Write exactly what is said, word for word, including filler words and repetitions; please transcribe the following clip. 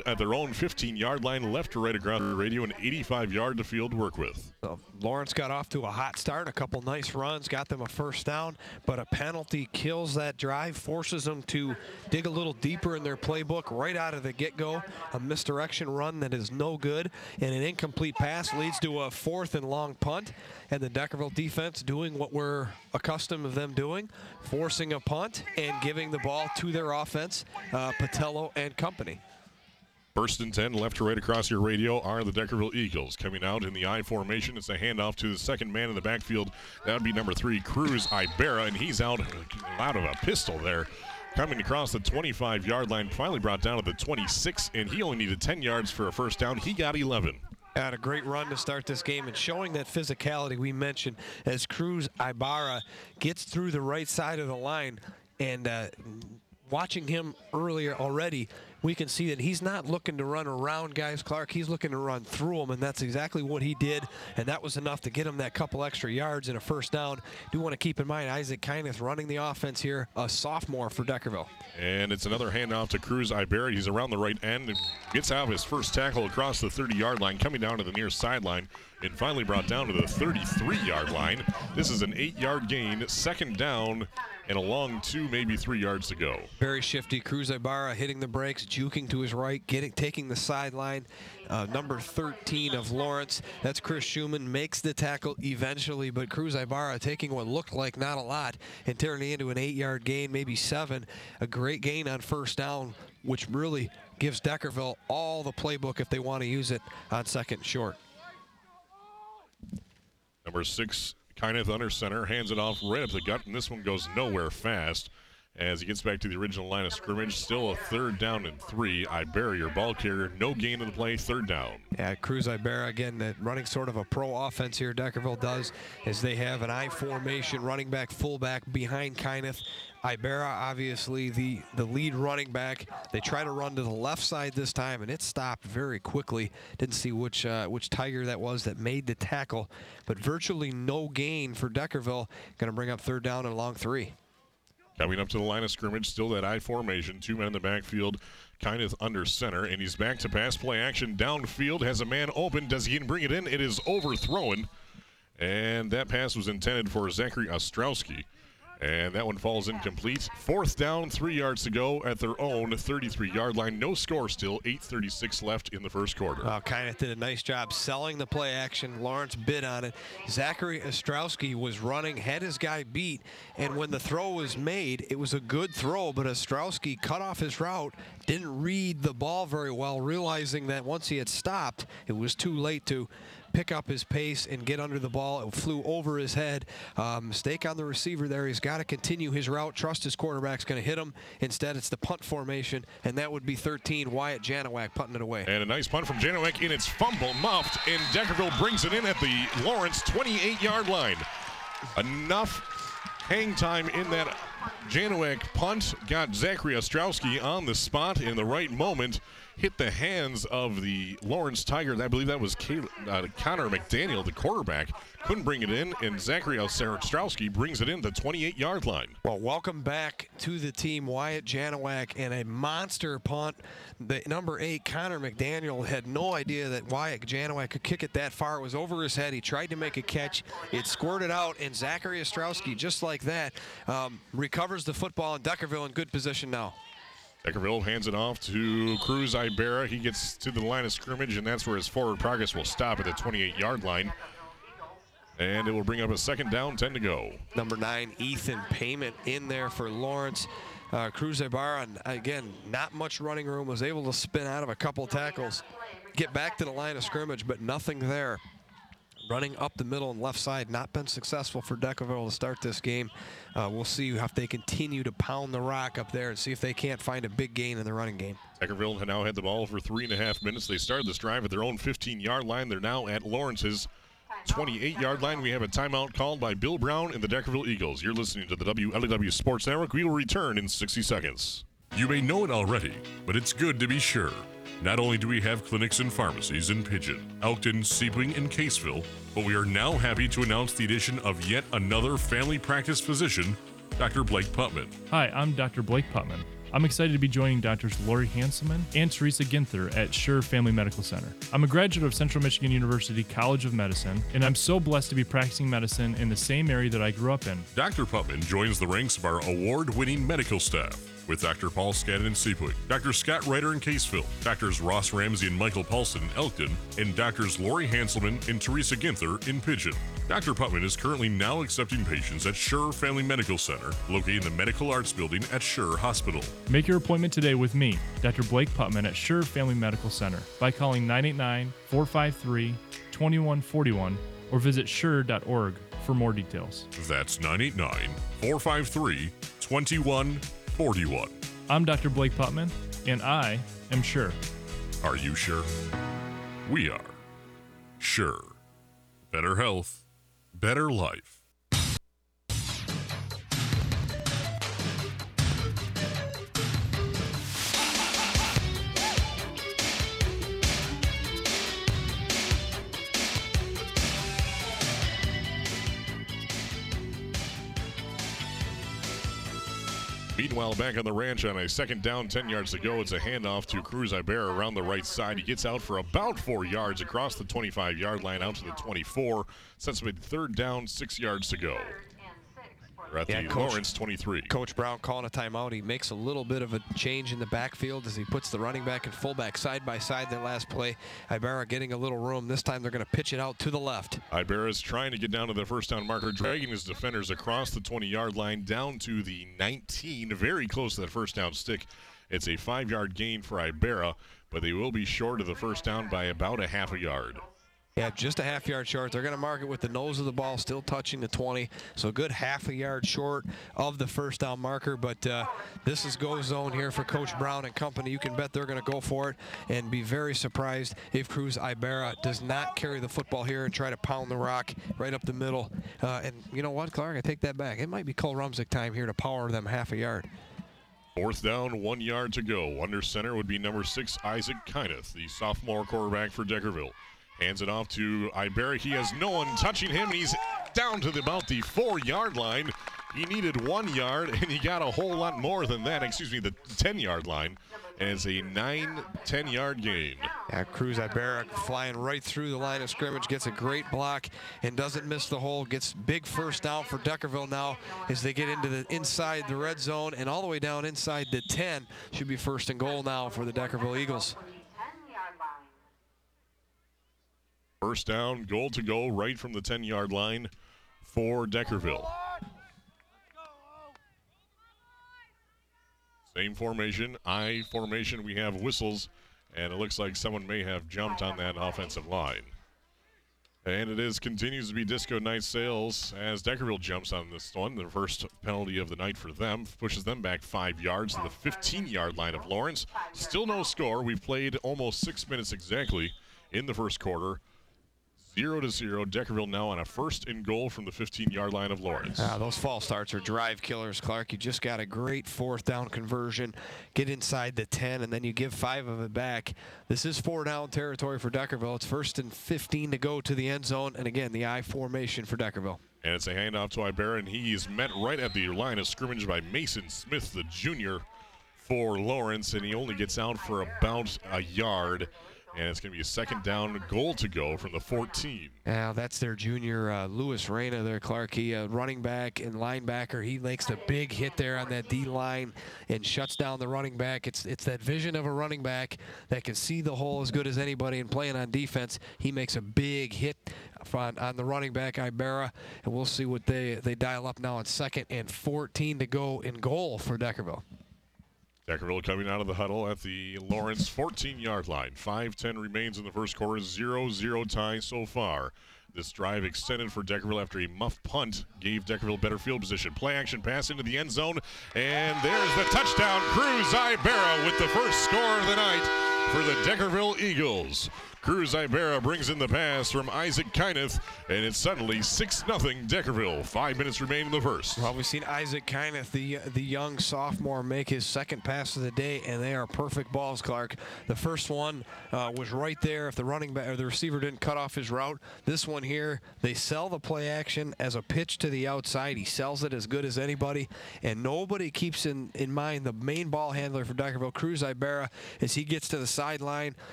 at their own fifteen-yard line, left to right across the radio, an eighty-five yard to field to work with. So Lawrence got off to a hot start, a couple nice runs, got them a first down, but a penalty kills that drive, forces them to dig a little deeper in their playbook right out of the get-go. A misdirection run that is no good, and an incomplete pass leads to a fourth and long punt, and the Deckerville defense doing what we're accustomed to them doing, forcing a punt and giving the ball to their offense, uh, Patello and company. First and ten, left to right across your radio are the Deckerville Eagles. Coming out in the I formation, it's a handoff to the second man in the backfield. That would be number three, Cruz Ibarra, and he's out, out of a pistol there. Coming across the twenty-five yard line, finally brought down to the twenty-six, and he only needed ten yards for a first down. He got eleven. Had a great run to start this game and showing that physicality we mentioned as Cruz Ibarra gets through the right side of the line. And uh, watching him earlier already, we can see that he's not looking to run around guys, Clark. He's looking to run through them, and that's exactly what he did. And that was enough to get him that couple extra yards and a first down. Do want to keep in mind Isaac Kyneth running the offense here, a sophomore for Deckerville. And it's another handoff to Cruz Ibarra. He's around the right end and gets out of his first tackle across the thirty yard line, coming down to the near sideline, and finally brought down to the thirty-three yard line. This is an eight yard gain, second down, and a long two, maybe three yards to go. Very shifty. Cruz Ibarra hitting the brakes, juking to his right, getting taking the sideline. Uh, number thirteen of Lawrence, that's Chris Schumann, makes the tackle eventually, but Cruz Ibarra taking what looked like not a lot and turning it into an eight yard gain, maybe seven. A great gain on first down, which really gives Deckerville all the playbook if they want to use it on second and short. Number six, Kyneth under center, hands it off right up the gut, and this one goes nowhere fast as he gets back to the original line of scrimmage. Still a third down and three. Ibarra, your ball carrier, no gain in the play, third down. Yeah, Cruz Ibarra, again, that running sort of a pro offense here, Deckerville does, as they have an I formation, running back, fullback behind Kyneth. Ibarra, obviously, the, the lead running back. They try to run to the left side this time, and it stopped very quickly. Didn't see which uh, which Tiger that was that made the tackle, but virtually no gain for Deckerville. Going to bring up third down and a long three. Coming up to the line of scrimmage, still that I formation, two men in the backfield, Kyneth under center, and he's back to pass play action downfield, has a man open. Does he bring it in? It is overthrown, and that pass was intended for Zachary Ostrowski. And that one falls incomplete. Fourth down, three yards to go at their own thirty-three yard line. No score still, eight thirty-six left in the first quarter. Well, Kyneth did a nice job selling the play action. Lawrence bid on it. Zachary Ostrowski was running, had his guy beat, and when the throw was made, it was a good throw, but Ostrowski cut off his route, didn't read the ball very well, realizing that once he had stopped, it was too late to pick up his pace and get under the ball. It flew over his head. Uh, mistake on the receiver there. He's got to continue his route. Trust his quarterback's going to hit him. Instead, it's the punt formation, and that would be thirteen. Wyatt Janowak punting it away. And a nice punt from Janowak in its fumble muffed, and Deckerville brings it in at the Lawrence twenty-eight yard line. Enough hang time in that Janowak punt got Zachary Ostrowski on the spot in the right moment. Hit the hands of the Lawrence Tigers. I believe that was Caleb, uh, Connor McDaniel, the quarterback. Couldn't bring it in, and Zachary Ostrowski brings it in the twenty-eight yard line. Well, welcome back to the team, Wyatt Janowak, and a monster punt. The number eight, Connor McDaniel, had no idea that Wyatt Janowak could kick it that far. It was over his head. He tried to make a catch. It squirted out, and Zachary Ostrowski, just like that, um, recovers the football, and Deckerville in good position now. Deckerville hands it off to Cruz Ibarra. He gets to the line of scrimmage, and that's where his forward progress will stop at the twenty-eight yard line. And it will bring up a second down, ten to go. Number nine, Ethan Payment in there for Lawrence. Uh, Cruz Ibarra, again, not much running room, was able to spin out of a couple tackles, get back to the line of scrimmage, but nothing there. Running up the middle and left side, not been successful for Deckerville to start this game. Uh, we'll see if they continue to pound the rock up there and see if they can't find a big gain in the running game. Deckerville now had the ball for three and a half minutes. They started this drive at their own fifteen yard line. They're now at Lawrence's twenty-eight yard line. We have a timeout called by Bill Brown and the Deckerville Eagles. You're listening to the W L E W Sports Network. We will return in sixty seconds. You may know it already, but it's good to be sure. Not only do we have clinics and pharmacies in Pigeon, Elkton, Sebring, and Caseville, but we are now happy to announce the addition of yet another family practice physician, Doctor Blake Putman. Hi, I'm Doctor Blake Putman. I'm excited to be joining Doctors Lori Hanselman and Teresa Ginther at Sure Family Medical Center. I'm a graduate of Central Michigan University College of Medicine, and I'm so blessed to be practicing medicine in the same area that I grew up in. Doctor Putman joins the ranks of our award-winning medical staff with Doctor Paul Skadden in Seapoint, Doctor Scott Ryder in Caseville, Doctors Ross Ramsey and Michael Paulson in Elkton, and Doctors Lori Hanselman and Teresa Ginther in Pigeon. Doctor Putman is currently now accepting patients at Sure Family Medical Center, located in the Medical Arts Building at Sure Hospital. Make your appointment today with me, Doctor Blake Putman at Sure Family Medical Center by calling nine eight nine, four five three, two one four one or visit sure dot org for more details. That's nine eight nine, four five three, two one four one. I'm Doctor Blake Putman, and I am sure. Are you sure? We are. Sure. Better health, better life. Meanwhile, back on the ranch on a second down, ten yards to go. It's a handoff to Cruz Ibarra around the right side. He gets out for about four yards across the twenty-five-yard line out to the twenty-four. Sets him at third down, six yards to go. We're at Yeah, the Coach- Lawrence twenty-three. Coach Brown calling a timeout. He makes a little bit of a change in the backfield as he puts the running back and fullback side by side. That last play, Ibarra getting a little room. This time they're going to pitch it out to the left. Ibarra's trying to get down to the first down marker, dragging his defenders across the twenty-yard line down to the nineteen, very close to that first down stick. It's a five-yard gain for Ibarra, but they will be short of the first down by about a half a yard. Yeah, just a half yard short. They're going to mark it with the nose of the ball still touching the twenty. So a good half a yard short of the first down marker. But uh, this is go zone here for Coach Brown and company. You can bet they're going to go for it and be very surprised if Cruz Ibarra does not carry the football here and try to pound the rock right up the middle. Uh, and you know what, Clark? I take that back. It might be Cole Rumsick time here to power them half a yard. Fourth down, one yard to go. Under center would be number six, Isaac Kyneth, the sophomore quarterback for Deckerville. Hands it off to Ibarra. He has no one touching him. He's down to the, about the four-yard line. He needed one yard, and he got a whole lot more than that. Excuse me, the ten-yard line. And it's a nine, ten-yard gain. Yeah, Cruz Ibarra flying right through the line of scrimmage, gets a great block and doesn't miss the hole. Gets big first down for Deckerville now as they get into the inside the red zone and all the way down inside the ten. Should be first and goal now for the Deckerville Eagles. First down, goal to go right from the ten-yard line for Deckerville. Same formation, I formation. We have whistles, and it looks like someone may have jumped on that offensive line. And it is continues to be Disco Night Sales as Deckerville jumps on this one. The first penalty of the night for them pushes them back five yards to the fifteen-yard line of Lawrence. Still no score. We've played almost six minutes exactly in the first quarter. Zero to zero. Deckerville now on a first and goal from the fifteen-yard line of Lawrence. Ah, those false starts are drive killers, Clark. You just got a great fourth down conversion. Get inside the ten, and then you give five of it back. This is four down territory for Deckerville. It's first and fifteen to go to the end zone. And again, the I formation for Deckerville. And it's a handoff to Ibarra, and he's met right at the line of scrimmage by Mason Smith, the junior, for Lawrence, and he only gets out for about a yard. And it's going to be a second down goal to go from the fourteen. Now that's their junior uh, Lewis Reyna there, Clark. He uh, running back and linebacker. He makes the big hit there on that D line and shuts down the running back. It's it's that vision of a running back that can see the hole as good as anybody and playing on defense. He makes a big hit on, on the running back Ibarra, and we'll see what they they dial up now. It's second and fourteen to go in goal for Deckerville. Deckerville coming out of the huddle at the Lawrence fourteen-yard line. five ten remains in the first quarter, zero zero tie so far. This drive extended for Deckerville after a muff punt gave Deckerville better field position. Play action pass into the end zone, and there's the touchdown. Cruz Ibarra with the first score of the night for the Deckerville Eagles. Cruz Ibarra brings in the pass from Isaac Kyneth, and it's suddenly six nothing Deckerville. Five minutes remain in the first. Well, we've seen Isaac Kyneth, the the young sophomore, make his second pass of the day, and they are perfect balls, Clark. The first one uh, was right there. If the running back or the receiver didn't cut off his route, this one here, they sell the play action as a pitch to the outside. He sells it as good as anybody, and nobody keeps in, in mind the main ball handler for Deckerville, Cruz Ibarra, as he gets to the sideline.